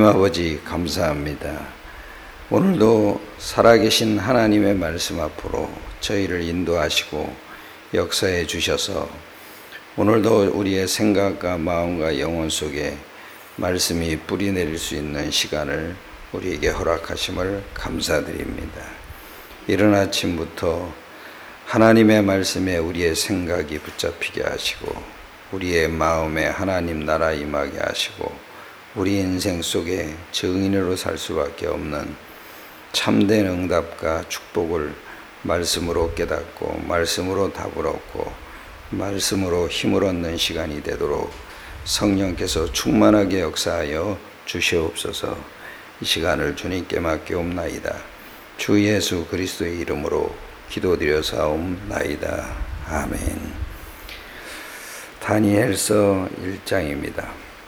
하나님 아버지 감사합니다. 오늘도 살아계신 하나님의 말씀 앞으로 저희를 인도하시고 역사해 주셔서 오늘도 우리의 생각과 마음과 영혼 속에 말씀이 뿌리내릴 수 있는 시간을 우리에게 허락하심을 감사드립니다. 이른 아침부터 하나님의 말씀에 우리의 생각이 붙잡히게 하시고 우리의 마음에 하나님 나라 임하게 하시고 우리 인생 속에 증인으로 살 수밖에 없는 참된 응답과 축복을 말씀으로 깨닫고 말씀으로 답을 얻고 말씀으로 힘을 얻는 시간이 되도록 성령께서 충만하게 역사하여 주시옵소서. 이 시간을 주님께 맡기옵나이다. 주 예수 그리스도의 이름으로 기도드려사옵나이다. 아멘. 다니엘서 1장입니다.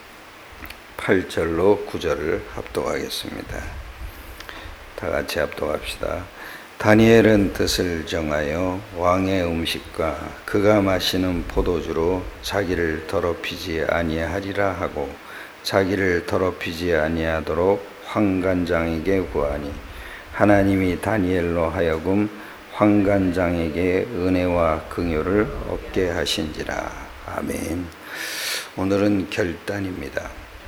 8절로 9절을 합독하겠습니다. 다 같이 합독합시다. 다니엘은 뜻을 정하여 왕의 음식과 그가 마시는 포도주로 자기를 더럽히지 아니하리라 하고 자기를 더럽히지 아니하도록 환관장에게 구하니 하나님이 다니엘로 하여금 환관장에게 은혜와 긍휼을 얻게 하신지라. 아멘. 오늘은 결단입니다.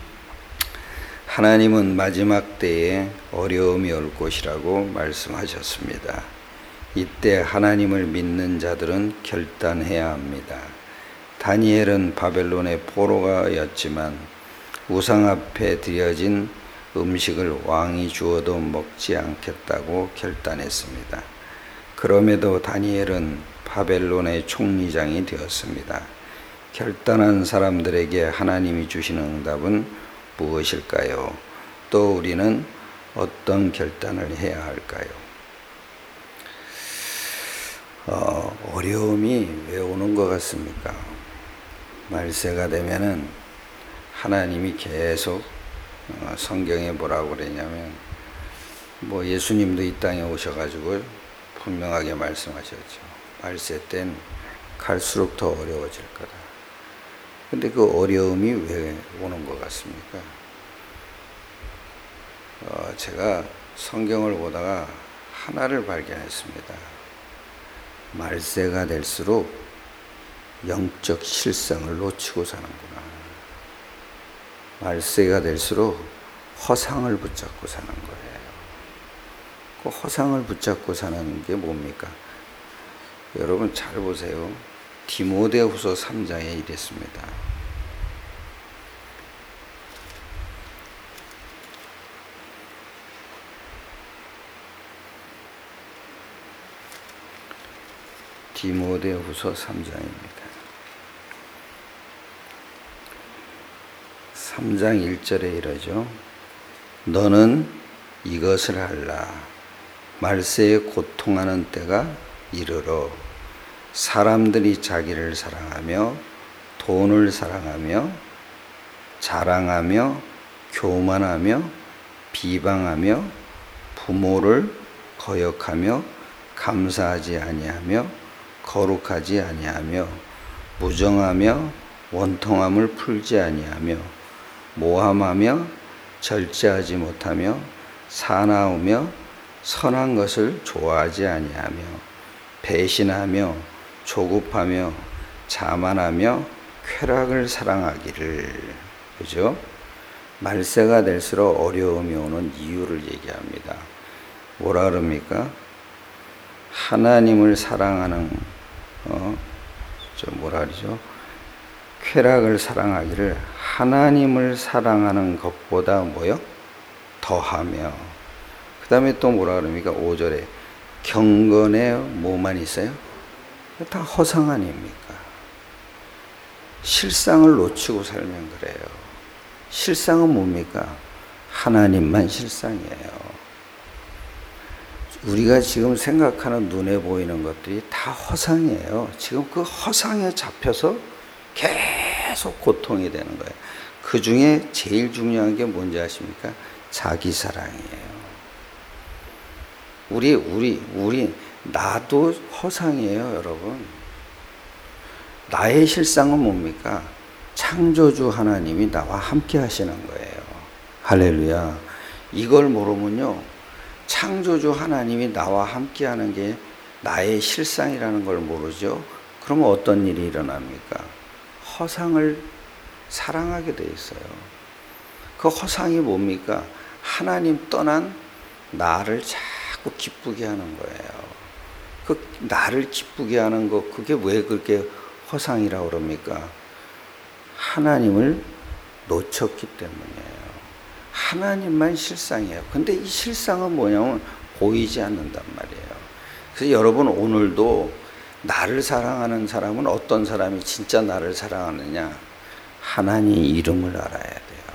하나님은 마지막 때에 어려움이 올 것이라고 말씀하셨습니다. 이때 하나님을 믿는 자들은 결단해야 합니다. 다니엘은 바벨론의 포로가였지만 우상 앞에 드려진 음식을 왕이 주어도 먹지 않겠다고 결단했습니다. 그럼에도 다니엘은 바벨론의 총리장이 되었습니다. 결단한 사람들에게 하나님이 주시는 응답은 무엇일까요? 또 우리는 어떤 결단을 해야 할까요? 어려움이 왜 오는 것 같습니까? 말세가 되면은 하나님이 계속 성경에 뭐라고 그러냐면 예수님도 이 땅에 오셔가지고 분명하게 말씀하셨죠. 말세 땐 갈수록 더 어려워질 거다. 근데 그 어려움이 왜 오는 것 같습니까? 제가 성경을 보다가 하나를 발견했습니다. 말세가 될수록 영적 실상을 놓치고 사는구나. 말세가 될수록 허상을 붙잡고 사는 거예요. 그 허상을 붙잡고 사는 게 뭡니까? 여러분 잘 보세요. 디모데후서 3장에 이랬습니다. 디모데후서 3장입니다. 3장 1절에 이러죠. 너는 이것을 할라. 말세에 고통하는 때가 이르러 사람들이 자기를 사랑하며 돈을 사랑하며 자랑하며 교만하며 비방하며 부모를 거역하며 감사하지 아니하며 거룩하지 아니하며 무정하며 원통함을 풀지 아니하며 모함하며 절제하지 못하며 사나우며 선한 것을 좋아하지 아니하며 배신하며 조급하며 자만하며 쾌락을 사랑하기를. 그죠? 말세가 될수록 어려움이 오는 이유를 얘기합니다. 뭐라 그럽니까? 하나님을 사랑하는 뭐라 그러죠? 쾌락을 사랑하기를 하나님을 사랑하는 것보다 뭐요? 더하며. 그 다음에 또 뭐라 그럽니까? 5절에 경건에 뭐만 있어요? 다 허상 아닙니까? 실상을 놓치고 살면 그래요. 실상은 뭡니까? 하나님만 실상이에요. 우리가 지금 생각하는 눈에 보이는 것들이 다 허상이에요. 지금 그 허상에 잡혀서 계속 고통이 되는 거예요. 그 중에 제일 중요한 게 뭔지 아십니까? 자기 사랑이에요. 우리 나도 허상이에요, 여러분. 나의 실상은 뭡니까? 창조주 하나님이 나와 함께 하시는 거예요. 할렐루야. 이걸 모르면요, 창조주 하나님이 나와 함께하는 게 나의 실상이라는 걸 모르죠. 그러면 어떤 일이 일어납니까? 허상을 사랑하게 돼 있어요. 그 허상이 뭡니까? 하나님 떠난 나를 자꾸 기쁘게 하는 거예요. 그 나를 기쁘게 하는 거, 그게 왜 그렇게 허상이라고 그럽니까? 하나님을 놓쳤기 때문이에요. 하나님만 실상이에요. 근데 이 실상은 뭐냐면 보이지 않는단 말이에요. 그래서 여러분, 오늘도 나를 사랑하는 사람은 어떤 사람이 진짜 나를 사랑하느냐? 하나님 이름을 알아야 돼요.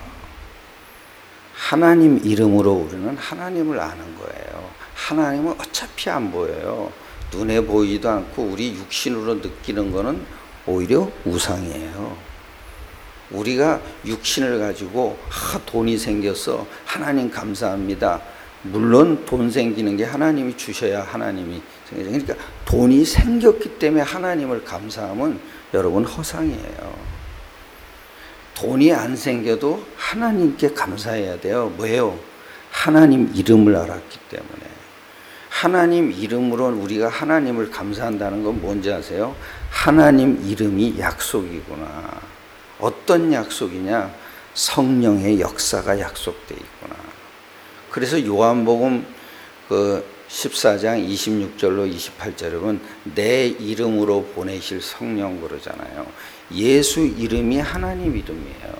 하나님 이름으로 우리는 하나님을 아는 거예요. 하나님은 어차피 안 보여요. 눈에 보이지도 않고 우리 육신으로 느끼는 거는 오히려 우상이에요. 우리가 육신을 가지고 돈이 생겼어, 하나님 감사합니다. 물론 돈 생기는 게 하나님이 주셔야 하나님이 생기죠. 그러니까 돈이 생겼기 때문에 하나님을 감사하면 여러분 허상이에요. 돈이 안 생겨도 하나님께 감사해야 돼요. 왜요? 하나님 이름을 알았기 때문에. 하나님 이름으로 우리가 하나님을 감사한다는 건 뭔지 아세요? 하나님 이름이 약속이구나. 어떤 약속이냐? 성령의 역사가 약속되어 있구나. 그래서 요한복음 14장 26절로 28절에 보면 내 이름으로 보내실 성령 그러잖아요. 예수 이름이 하나님 이름이에요.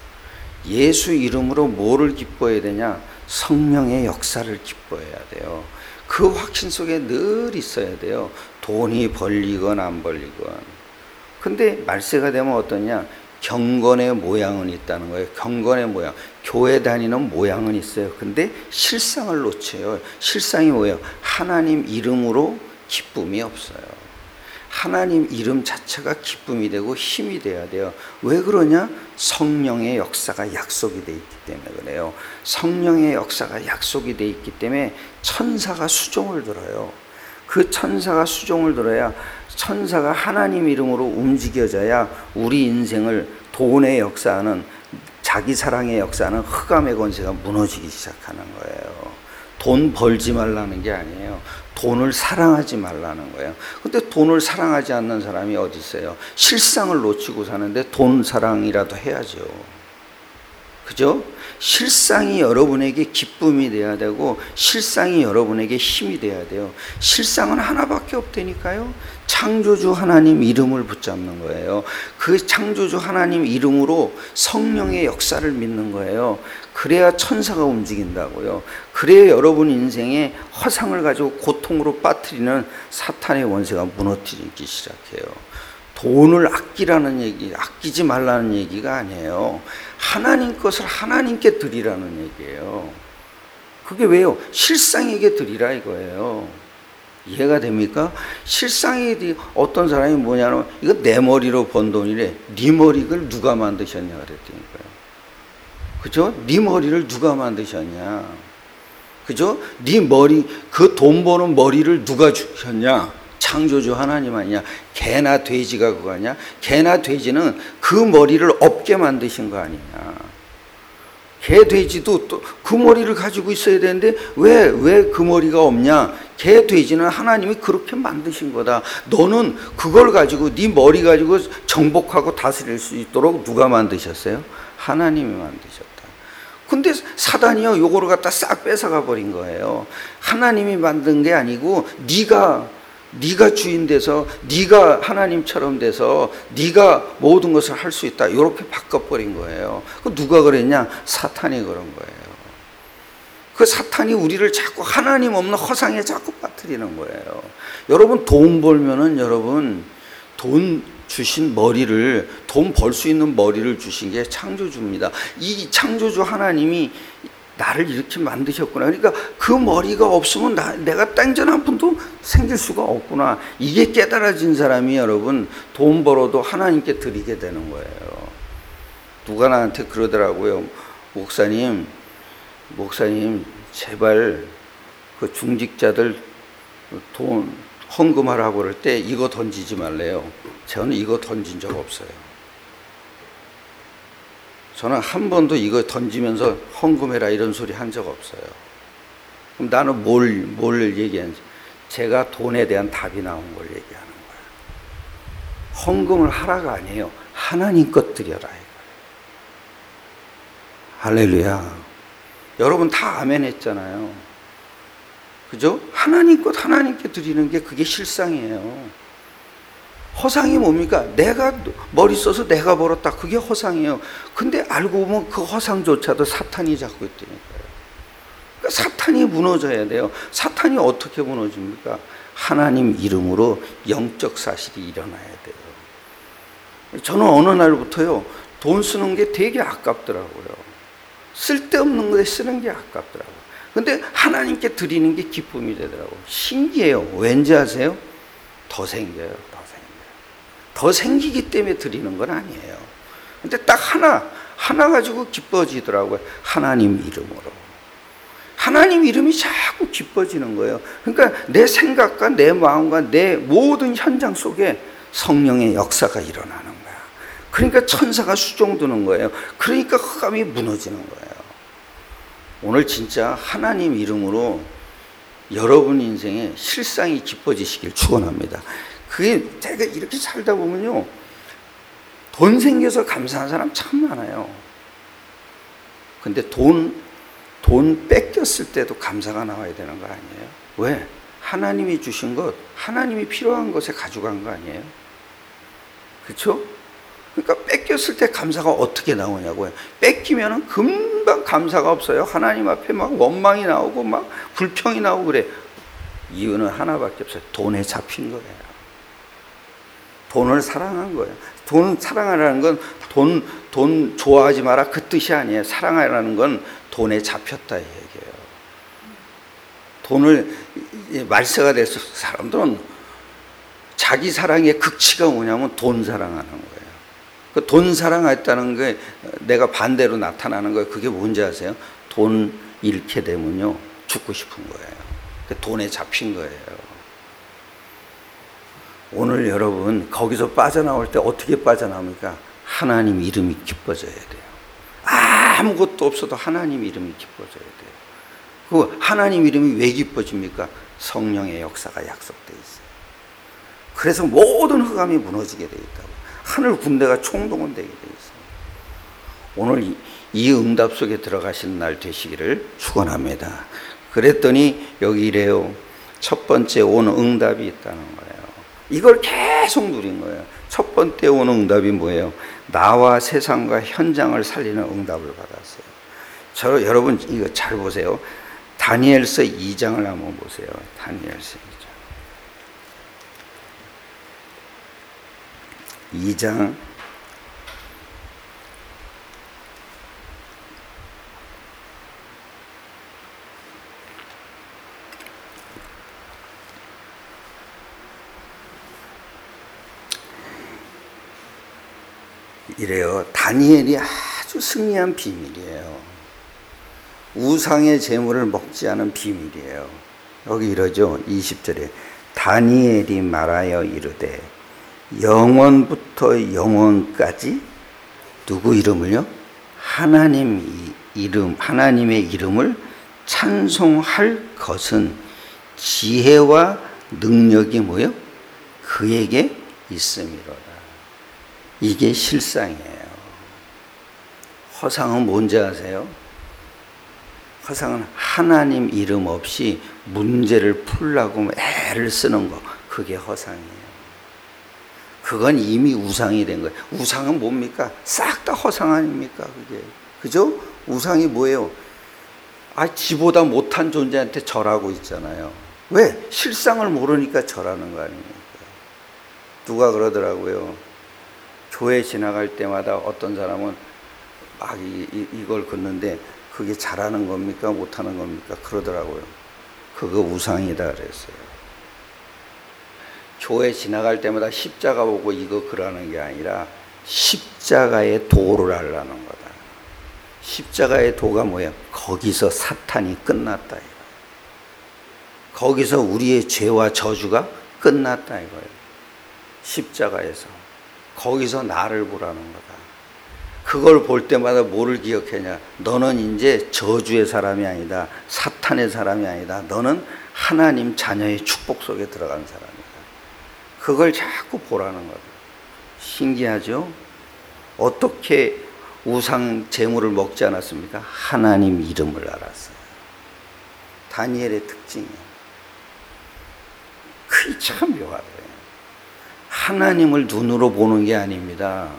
예수 이름으로 뭐를 기뻐해야 되냐? 성령의 역사를 기뻐해야 돼요. 그 확신 속에 늘 있어야 돼요. 돈이 벌리건 안 벌리건. 근데 말세가 되면 어떠냐? 경건의 모양은 있다는 거예요. 경건의 모양. 교회 다니는 모양은 있어요. 근데 실상을 놓쳐요. 실상이 뭐예요? 하나님 이름으로 기쁨이 없어요. 하나님 이름 자체가 기쁨이 되고 힘이 돼야 돼요. 왜 그러냐? 성령의 역사가 약속이 돼 있기 때문에 그래요. 성령의 역사가 약속이 돼 있기 때문에 천사가 수종을 들어요. 그 천사가 수종을 들어야, 천사가 하나님 이름으로 움직여져야 우리 인생을, 돈의 역사는, 자기 사랑의 역사는 흑암의 권세가 무너지기 시작하는 거예요. 돈 벌지 말라는 게 아니에요. 돈을 사랑하지 말라는 거예요. 근데 돈을 사랑하지 않는 사람이 어디 있어요? 실상을 놓치고 사는데 돈 사랑이라도 해야죠. 그죠? 실상이 여러분에게 기쁨이 돼야 되고, 실상이 여러분에게 힘이 돼야 돼요. 실상은 하나밖에 없다니까요. 창조주 하나님 이름을 붙잡는 거예요. 그 창조주 하나님 이름으로 성령의 역사를 믿는 거예요. 그래야 천사가 움직인다고요. 그래야 여러분 인생에 허상을 가지고 고통으로 빠뜨리는 사탄의 원세가 무너뜨리기 시작해요. 돈을 아끼라는 얘기, 아끼지 말라는 얘기가 아니에요. 하나님 것을 하나님께 드리라는 얘기예요. 그게 왜요? 실상에게 드리라 이거예요. 이해가 됩니까? 실상에 어떤 사람이 뭐냐면, 이거 내 머리로 번 돈이래. 네 머리를 누가 만드셨냐 그랬더니까요. 그죠? 네 머리를 누가 만드셨냐? 그죠? 네 머리, 그 돈 버는 머리를 누가 주셨냐? 창조주 하나님 아니냐? 개나 돼지가 그거 아니야? 개나 돼지는 그 머리를 없게 만드신 거 아니냐? 개, 돼지도 또 그 머리를 가지고 있어야 되는데 왜 그 머리가 없냐? 개, 돼지는 하나님이 그렇게 만드신 거다. 너는 그걸 가지고, 네 머리 가지고 정복하고 다스릴 수 있도록 누가 만드셨어요? 하나님이 만드셨다. 근데 사단이요, 요거를 갖다 싹 뺏어가 버린 거예요. 하나님이 만든 게 아니고 네가 주인 돼서, 네가 하나님처럼 돼서 네가 모든 것을 할 수 있다, 이렇게 바꿔버린 거예요. 그 누가 그랬냐? 사탄이 그런 거예요. 그 사탄이 우리를 자꾸 하나님 없는 허상에 자꾸 빠뜨리는 거예요. 여러분, 돈 벌면은, 여러분, 돈 주신 머리를, 돈 벌 수 있는 머리를 주신 게 창조주입니다. 이 창조주 하나님이 나를 이렇게 만드셨구나. 그러니까 그 머리가 없으면 내가 땡전 한 푼도 생길 수가 없구나. 이게 깨달아진 사람이 여러분 돈 벌어도 하나님께 드리게 되는 거예요. 누가 나한테 그러더라고요. 목사님 제발 그 중직자들 돈 헌금하라고 그럴 때 이거 던지지 말래요. 저는 이거 던진 적 없어요. 저는 한 번도 이거 던지면서 헌금해라 이런 소리 한 적 없어요. 그럼 나는 뭘 얘기하는지, 제가 돈에 대한 답이 나온 걸 얘기하는 거예요. 헌금을 하라가 아니에요. 하나님 것 드려라 이거예요. 할렐루야. 여러분 다 아멘 했잖아요. 그죠? 하나님 것 하나님께 드리는 게 그게 실상이에요. 허상이 뭡니까? 내가 머리 써서 내가 벌었다. 그게 허상이에요. 근데 알고 보면 그 허상조차도 사탄이 잡고 있다니까요. 그러니까 사탄이 무너져야 돼요. 사탄이 어떻게 무너집니까? 하나님 이름으로 영적 사실이 일어나야 돼요. 저는 어느 날부터요, 돈 쓰는 게 되게 아깝더라고요. 쓸데없는 거에 쓰는 게 아깝더라고요. 근데 하나님께 드리는 게 기쁨이 되더라고요. 신기해요. 왠지 아세요? 더 생겨요. 더 생기기 때문에 드리는 건 아니에요. 근데 딱 하나 가지고 기뻐지더라고요. 하나님 이름으로. 하나님 이름이 자꾸 기뻐지는 거예요. 그러니까 내 생각과 내 마음과 내 모든 현장 속에 성령의 역사가 일어나는 거야. 그러니까 천사가 수종드는 거예요. 그러니까 흑암이 무너지는 거예요. 오늘 진짜 하나님 이름으로 여러분 인생에 실상이 기뻐지시길 축원합니다. 그게 제가 이렇게 살다 보면요, 돈 생겨서 감사한 사람 참 많아요. 근데 돈 뺏겼을 때도 감사가 나와야 되는 거 아니에요? 왜? 하나님이 주신 것, 하나님이 필요한 것에 가져간 거 아니에요? 그렇죠? 그러니까 뺏겼을 때 감사가 어떻게 나오냐고요. 뺏기면은 금방 감사가 없어요. 하나님 앞에 막 원망이 나오고 막 불평이 나오고 그래. 이유는 하나밖에 없어요. 돈에 잡힌 거예요. 돈을 사랑한 거예요. 돈 사랑하라는 건 돈 좋아하지 마라 그 뜻이 아니에요. 사랑하라는 건 돈에 잡혔다 이 얘기예요. 돈을 말세가 돼서 사람들은 자기 사랑의 극치가 뭐냐면 돈 사랑하는 거예요. 그 돈 사랑했다는 게 내가 반대로 나타나는 거예요. 그게 뭔지 아세요? 돈 잃게 되면요, 죽고 싶은 거예요. 돈에 잡힌 거예요. 오늘 여러분 거기서 빠져나올 때 어떻게 빠져나옵니까? 하나님 이름이 기뻐져야 돼요. 아무것도 없어도 하나님 이름이 기뻐져야 돼요. 그 하나님 이름이 왜 기뻐집니까? 성령의 역사가 약속되어 있어요. 그래서 모든 흑암이 무너지게 되어 있다고. 하늘 군대가 총동원되게 되어 있어요. 오늘 이 응답 속에 들어가시는 날 되시기를 축원합니다. 그랬더니 여기 이래요. 첫 번째 온 응답이 있다는 거예요. 이걸 계속 누린 거예요. 첫 번째 온 응답이 뭐예요? 나와 세상과 현장을 살리는 응답을 받았어요. 여러분 이거 잘 보세요. 다니엘서 2장을 한번 보세요. 다니엘서 2장. 이래요. 다니엘이 아주 승리한 비밀이에요. 우상의 재물을 먹지 않은 비밀이에요. 여기 이러죠. 20절에 다니엘이 말하여 이르되 영원부터 영원까지 누구 이름을요? 하나님의 이름을 찬송할 것은 지혜와 능력이 뭐요? 그에게 있음이로다. 이게 실상이에요. 허상은 뭔지 아세요? 허상은 하나님 이름 없이 문제를 풀려고 애를 쓰는 거, 그게 허상이에요. 그건 이미 우상이 된 거예요. 우상은 뭡니까? 싹 다 허상 아닙니까? 그게. 그죠? 우상이 뭐예요? 지보다 못한 존재한테 절하고 있잖아요. 왜? 실상을 모르니까 절하는 거 아닙니까? 누가 그러더라고요. 교회 지나갈 때마다 어떤 사람은 막 이걸 걷는데 그게 잘하는 겁니까? 못하는 겁니까? 그러더라고요. 그거 우상이다 그랬어요. 교회 지나갈 때마다 십자가 보고 이거 그러는 게 아니라 십자가의 도를 하려는 거다. 십자가의 도가 뭐예요? 거기서 사탄이 끝났다 이거예요. 거기서 우리의 죄와 저주가 끝났다 이거예요. 십자가에서. 거기서 나를 보라는 거다. 그걸 볼 때마다 뭐를 기억하냐? 너는 이제 저주의 사람이 아니다. 사탄의 사람이 아니다. 너는 하나님 자녀의 축복 속에 들어간 사람이다. 그걸 자꾸 보라는 거다. 신기하죠? 어떻게 우상 제물을 먹지 않았습니까? 하나님 이름을 알았어요. 다니엘의 특징이에요. 그게 참 묘하더래요. 하나님을 눈으로 보는 게 아닙니다.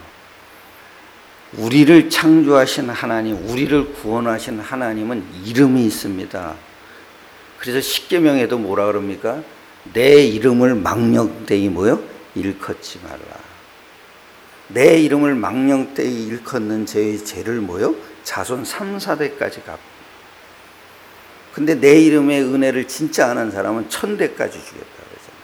우리를 창조하신 하나님, 우리를 구원하신 하나님은 이름이 있습니다. 그래서 십계명에도 뭐라 그럽니까? 내 이름을 망령되이 뭐요? 일컫지 말라. 내 이름을 망령되이 일컫는 죄의 죄를 뭐요? 자손 3, 4대까지 갚고. 근데 내 이름의 은혜를 진짜 아는 사람은 1000대까지 주겠다 그러잖아요.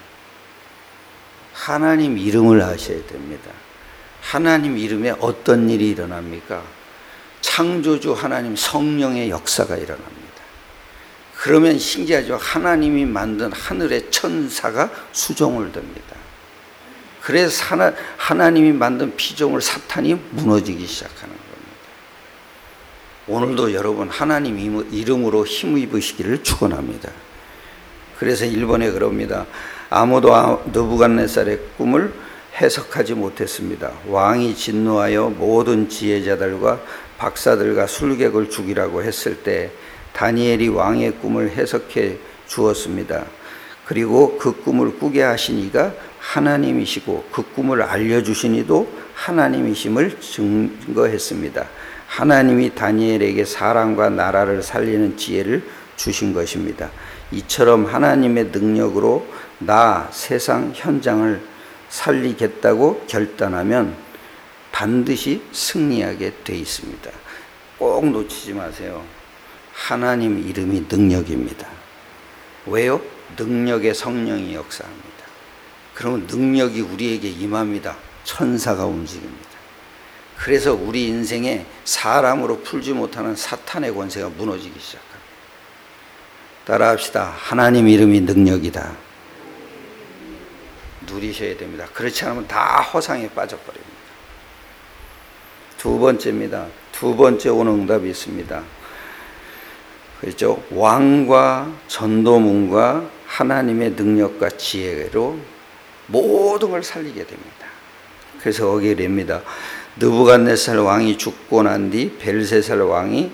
하나님 이름을 아셔야 됩니다. 하나님 이름에 어떤 일이 일어납니까? 창조주 하나님 성령의 역사가 일어납니다. 그러면 신기하죠. 하나님이 만든 하늘의 천사가 수종을 듭니다. 그래서 하나님이 만든 피조물 사탄이 무너지기 시작하는 겁니다. 오늘도 여러분 하나님 이름으로 힘입으시기를 축원합니다. 그래서 일본에 그럽니다. 아무도 느부갓네살의 꿈을 해석하지 못했습니다. 왕이 진노하여 모든 지혜자들과 박사들과 술객을 죽이라고 했을 때 다니엘이 왕의 꿈을 해석해 주었습니다. 그리고 그 꿈을 꾸게 하신 이가 하나님이시고 그 꿈을 알려주신 이도 하나님이심을 증거했습니다. 하나님이 다니엘에게 사람과 나라를 살리는 지혜를 주신 것입니다. 이처럼 하나님의 능력으로 나 세상 현장을 살리겠다고 결단하면 반드시 승리하게 돼 있습니다. 꼭 놓치지 마세요. 하나님 이름이 능력입니다. 왜요? 능력의 성령이 역사합니다. 그러면 능력이 우리에게 임합니다. 천사가 움직입니다. 그래서 우리 인생에 사람으로 풀지 못하는 사탄의 권세가 무너지기 시작합니다. 따라합시다. 하나님 이름이 능력이다. 누리셔야 됩니다. 그렇지 않으면 다 허상에 빠져버립니다. 두 번째입니다. 두 번째 오는 응답이 있습니다. 그렇죠? 왕과 전도문과 하나님의 능력과 지혜로 모든 걸 살리게 됩니다. 그래서 거기에 냅니다. 느부갓네살 왕이 죽고 난 뒤 벨사살이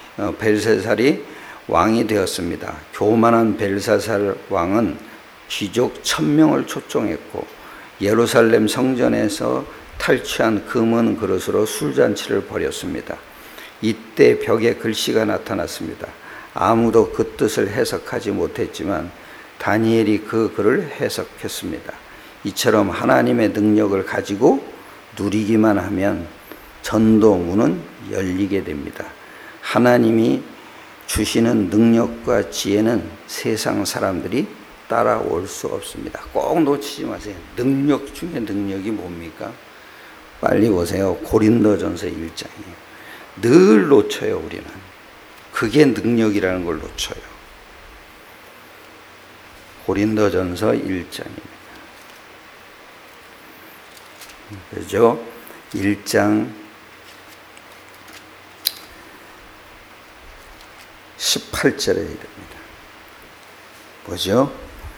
왕이 되었습니다. 교만한 벨사살 왕은 귀족 1000명을 초청했고 예루살렘 성전에서 탈취한 금은 그릇으로 술잔치를 벌였습니다. 이때 벽에 글씨가 나타났습니다. 아무도 그 뜻을 해석하지 못했지만 다니엘이 그 글을 해석했습니다. 이처럼 하나님의 능력을 가지고 누리기만 하면 전도문은 열리게 됩니다. 하나님이 주시는 능력과 지혜는 세상 사람들이 따라올 수 없습니다. 꼭 놓치지 마세요. 능력 중에 능력이 뭡니까? 빨리 보세요. 고린도전서 1장이에요. 늘 놓쳐요, 우리는. 그게 능력이라는 걸 놓쳐요. 고린도전서 1장입니다. 그죠? 1장 18절에 이릅니다. 뭐죠?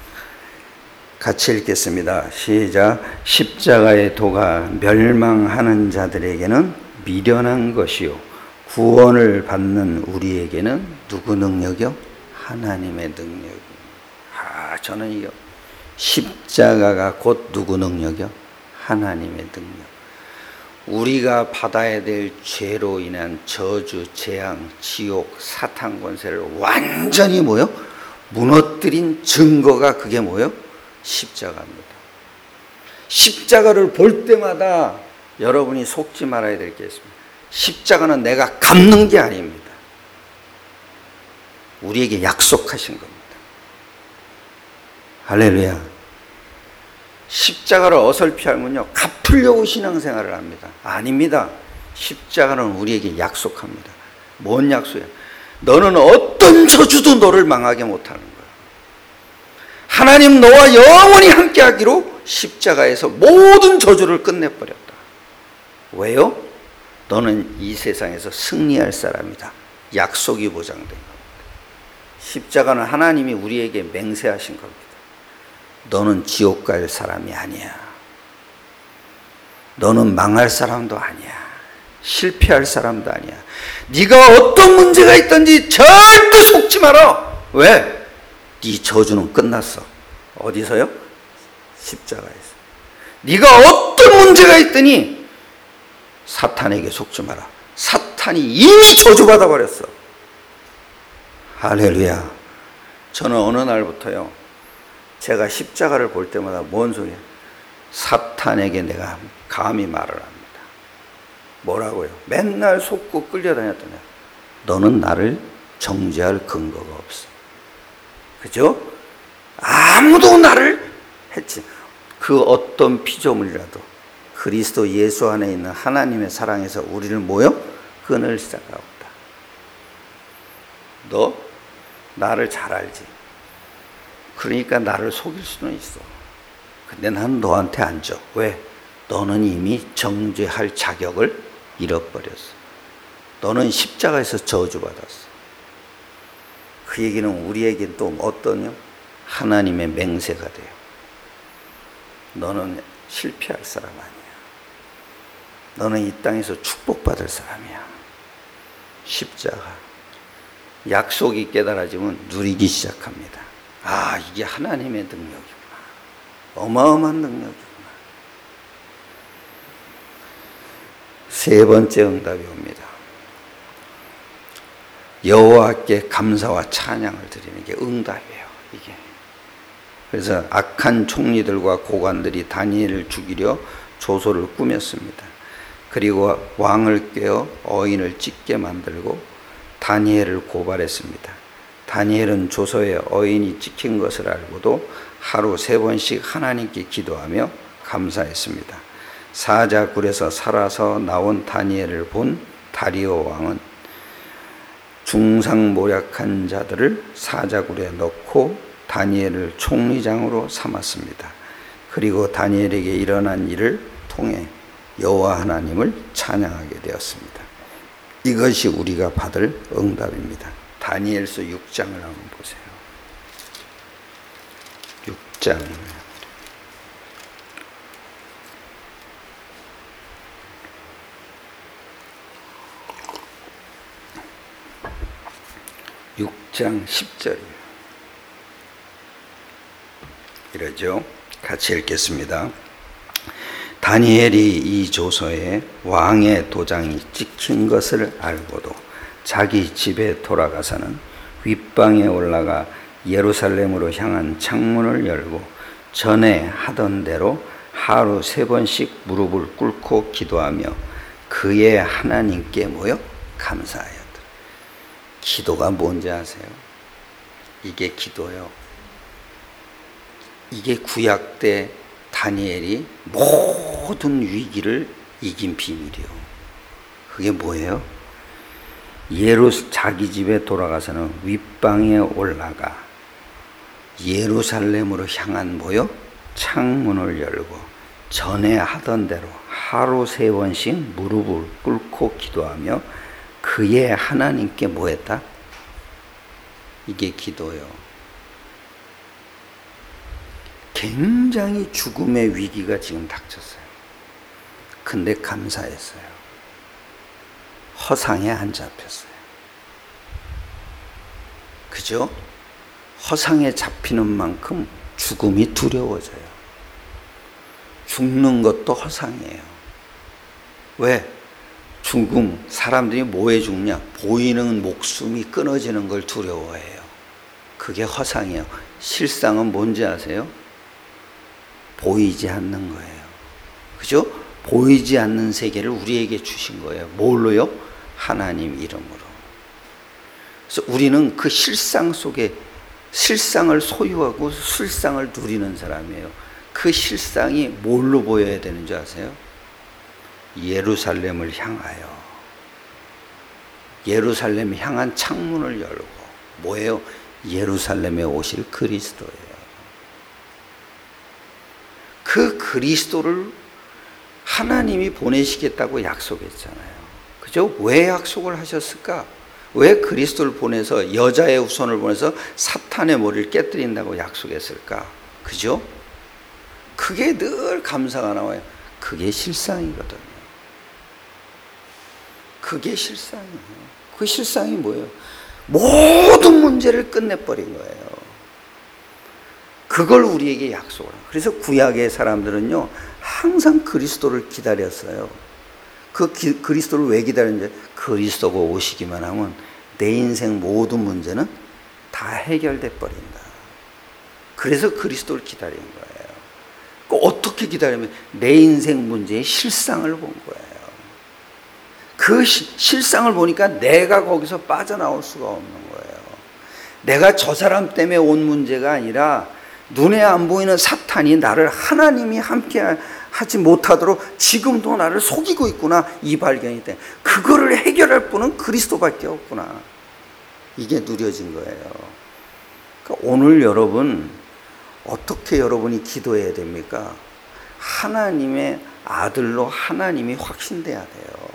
같이 읽겠습니다. 시작. 십자가의 도가 멸망하는 자들에게는 미련한 것이요 구원을 받는 우리에게는 누구 능력이요? 하나님의 능력이요. 저는 이요 십자가가 곧 누구 능력이요? 하나님의 능력. 우리가 받아야 될 죄로 인한 저주, 재앙, 지옥, 사탄 권세를 완전히 뭐요? 무너뜨린 증거가 그게 뭐요? 십자가입니다. 십자가를 볼 때마다 여러분이 속지 말아야 될 게 있습니다. 십자가는 내가 갚는 게 아닙니다. 우리에게 약속하신 겁니다. 할렐루야. 십자가를 어설피 알면요, 갚으려고 신앙생활을 합니다. 아닙니다. 십자가는 우리에게 약속합니다. 뭔 약속이야? 너는 어떤 저주도 너를 망하게 못하는 거야. 하나님 너와 영원히 함께하기로 십자가에서 모든 저주를 끝내버렸다. 왜요? 너는 이 세상에서 승리할 사람이다. 약속이 보장된 겁니다. 십자가는 하나님이 우리에게 맹세하신 겁니다. 너는 지옥 갈 사람이 아니야. 너는 망할 사람도 아니야. 실패할 사람도 아니야. 네가 어떤 문제가 있든지 절대 속지 마라. 왜? 네 저주는 끝났어. 어디서요? 십자가에서. 네가 어떤 문제가 있더니 사탄에게 속지 마라. 사탄이 이미 저주받아 버렸어. 할렐루야. 저는 어느 날부터요, 제가 십자가를 볼 때마다 뭔 소리야? 사탄에게 내가 감히 말을 합니다. 뭐라고요? 맨날 속고 끌려다녔더니 너는 나를 정죄할 근거가 없어. 그죠? 아무도 나를 했지. 그 어떤 피조물이라도 그리스도 예수 안에 있는 하나님의 사랑에서 우리를 뭐요? 끊을 자가 없다. 너 나를 잘 알지. 그러니까 나를 속일 수는 있어. 근데 난 너한테 안 줘. 왜? 너는 이미 정죄할 자격을 잃어버렸어. 너는 십자가에서 저주받았어. 그 얘기는 우리에게 또 어떠냐? 하나님의 맹세가 돼요. 너는 실패할 사람 아니야. 너는 이 땅에서 축복받을 사람이야. 십자가. 약속이 깨달아지면 누리기 시작합니다. 아, 이게 하나님의 능력이구나. 어마어마한 능력이구나. 세 번째 응답이 옵니다. 여호와께 감사와 찬양을 드리는 게 응답이에요. 이게. 그래서 악한 총리들과 고관들이 다니엘을 죽이려 조소를 꾸몄습니다. 그리고 왕을 꿰어 어인을 찢게 만들고 다니엘을 고발했습니다. 다니엘은 조서에 어인이 찍힌 것을 알고도 하루 3번씩 하나님께 기도하며 감사했습니다. 사자굴에서 살아서 나온 다니엘을 본 다리오 왕은 중상모략한 자들을 사자굴에 넣고 다니엘을 총리장으로 삼았습니다. 그리고 다니엘에게 일어난 일을 통해 여호와 하나님을 찬양하게 되었습니다. 이것이 우리가 받을 응답입니다. 다니엘서 6장을 한번 보세요. 6장. 6장 10절이에요. 이러죠. 같이 읽겠습니다. 다니엘이 이 조서에 왕의 도장이 찍힌 것을 알고도 자기 집에 돌아가서는 윗방에 올라가 예루살렘으로 향한 창문을 열고 전에 하던 대로 하루 3번씩 무릎을 꿇고 기도하며 그의 하나님께 모여 감사하였다. 기도가 뭔지 아세요? 이게 기도예요. 이게 구약 때 다니엘이 모든 위기를 이긴 비밀이요. 그게 뭐예요? 자기 집에 돌아가서는 윗방에 올라가 예루살렘으로 향한 뭐요? 창문을 열고 전에 하던 대로 하루 3번씩 무릎을 꿇고 기도하며 그의 하나님께 뭐 했다? 이게 기도요. 굉장히 죽음의 위기가 지금 닥쳤어요. 근데 감사했어요. 허상에 안 잡혔어요. 그죠? 허상에 잡히는 만큼 죽음이 두려워져요. 죽는 것도 허상이에요. 왜? 죽음, 사람들이 뭐에 죽냐? 보이는 목숨이 끊어지는 걸 두려워해요. 그게 허상이에요. 실상은 뭔지 아세요? 보이지 않는 거예요. 그죠? 보이지 않는 세계를 우리에게 주신 거예요. 뭘로요? 하나님 이름으로. 그래서 우리는 그 실상 속에 실상을 소유하고 실상을 누리는 사람이에요. 그 실상이 뭘로 보여야 되는 줄 아세요? 예루살렘을 향하여 예루살렘 향한 창문을 열고 뭐예요? 예루살렘에 오실 그리스도예요. 그 그리스도를 하나님이 보내시겠다고 약속했잖아요. 그죠? 왜 약속을 하셨을까? 왜 그리스도를 보내서 여자의 후손을 보내서 사탄의 머리를 깨뜨린다고 약속했을까? 그죠? 그게 늘 감사가 나와요. 그게 실상이거든요. 그게 실상이에요. 그 실상이 뭐예요? 모든 문제를 끝내버린 거예요. 그걸 우리에게 약속을 해요. 그래서 구약의 사람들은요, 항상 그리스도를 기다렸어요. 그리스도를 왜 기다렸는지, 그리스도가 오시기만 하면 내 인생 모든 문제는 다 해결돼 버린다. 그래서 그리스도를 기다린 거예요. 어떻게 기다리면 내 인생 문제의 실상을 본 거예요. 그 실상을 보니까 내가 거기서 빠져나올 수가 없는 거예요. 내가 저 사람 때문에 온 문제가 아니라 눈에 안 보이는 사탄이 나를 하나님이 함께 하지 못하도록 지금도 나를 속이고 있구나, 이 발견이 돼. 그거를 해결할 분은 그리스도밖에 없구나. 이게 누려진 거예요. 그러니까 오늘 여러분 어떻게 여러분이 기도해야 됩니까? 하나님의 아들로 하나님이 확신돼야 돼요.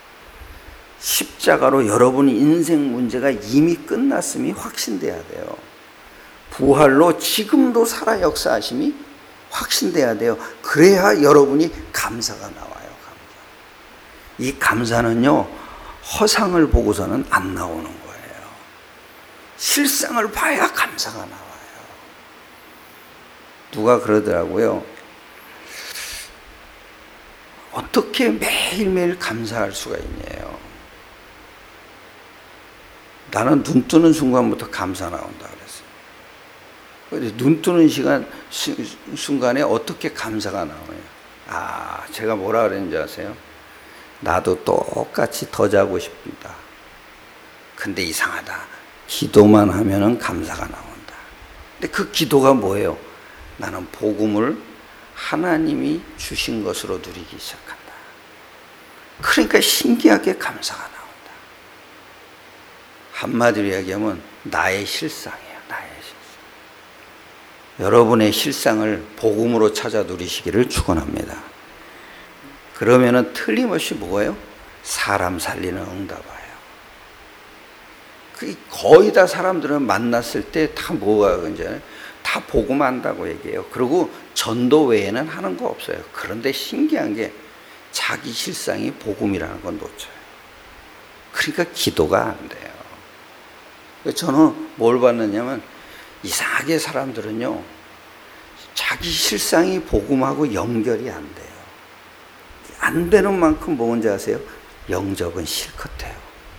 십자가로 여러분의 인생 문제가 이미 끝났음이 확신돼야 돼요. 부활로 지금도 살아 역사하심이 확신돼야 돼요. 그래야 여러분이 감사가 나와요. 감사. 이 감사는요, 허상을 보고서는 안 나오는 거예요. 실상을 봐야 감사가 나와요. 누가 그러더라고요. 어떻게 매일매일 감사할 수가 있냐요. 나는 눈 뜨는 순간부터 감사 나온다 그랬어요. 눈 뜨는 순간에 어떻게 감사가 나와요? 제가 뭐라 그랬는지 아세요? 나도 똑같이 더 자고 싶다. 근데 이상하다. 기도만 하면은 감사가 나온다. 근데 그 기도가 뭐예요? 나는 복음을 하나님이 주신 것으로 누리기 시작한다. 그러니까 신기하게 감사가 나온다. 한마디로 이야기하면 나의 실상이에요. 나의 실상. 여러분의 실상을 복음으로 찾아 누리시기를 축원합니다. 그러면은 틀림없이 뭐예요? 사람 살리는 응답이에요. 거의 다 사람들은 만났을 때 다 뭐가 이제 다 복음 한다고 얘기해요. 그리고 전도 외에는 하는 거 없어요. 그런데 신기한 게 자기 실상이 복음이라는 건 놓쳐요. 그러니까 기도가 안 돼요. 저는 뭘 봤느냐면 이상하게 사람들은요, 자기 실상이 복음하고 연결이 안 돼요. 안 되는 만큼 뭔지 아세요? 영접은 실컷 해요.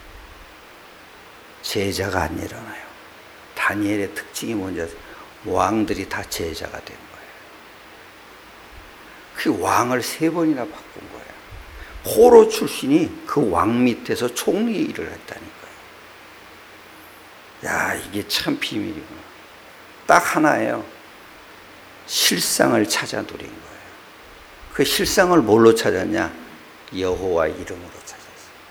제자가 안 일어나요. 다니엘의 특징이 뭔지 아세요? 왕들이 다 제자가 된 거예요. 그 왕을 3번이나 바꾼 거예요. 포로 출신이 그 왕 밑에서 총리 일을 했다니까요. 야, 이게 참 비밀이구나. 딱 하나예요. 실상을 찾아 누린 거예요. 그 실상을 뭘로 찾았냐? 여호와 이름으로 찾았어요.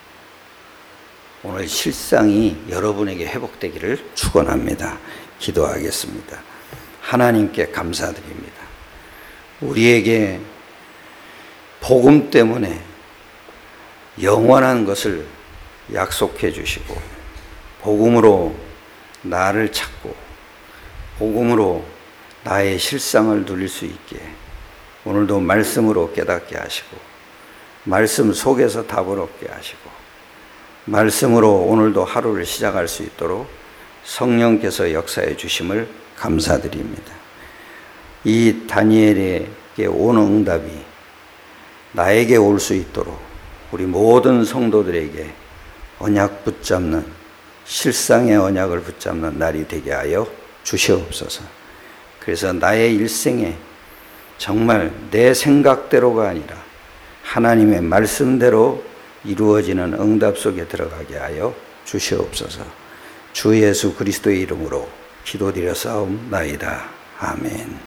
오늘 실상이 여러분에게 회복되기를 축원합니다. 기도하겠습니다. 하나님께 감사드립니다. 우리에게 복음 때문에 영원한 것을 약속해 주시고, 복음으로 나를 찾고, 복음으로 나의 실상을 누릴 수 있게 오늘도 말씀으로 깨닫게 하시고, 말씀 속에서 답을 얻게 하시고, 말씀으로 오늘도 하루를 시작할 수 있도록 성령께서 역사해 주심을 감사드립니다. 이 다니엘에게 온 응답이 나에게 올 수 있도록 우리 모든 성도들에게 언약 붙잡는, 실상의 언약을 붙잡는 날이 되게 하여 주시옵소서. 그래서 나의 일생에 정말 내 생각대로가 아니라 하나님의 말씀대로 이루어지는 응답 속에 들어가게 하여 주시옵소서. 주 예수 그리스도의 이름으로 기도드려 싸움나이다. 아멘.